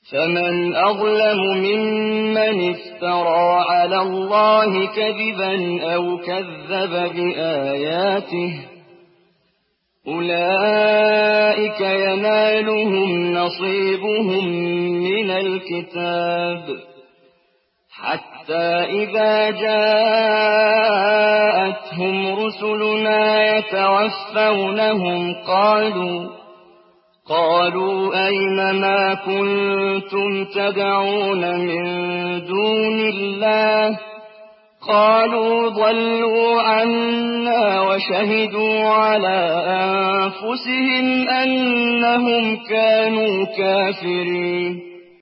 فمن أظلم ممن افترى على الله كذبا أو كذب بآياته أولئك ينالهم نصيبهم من الكتاب حتى إذا جاءتهم رسلنا يتوفونهم قالوا أين ما كنتم تدعون من دون الله قالوا ضلوا عنا وشهدوا على أنفسهم أنهم كانوا كافرين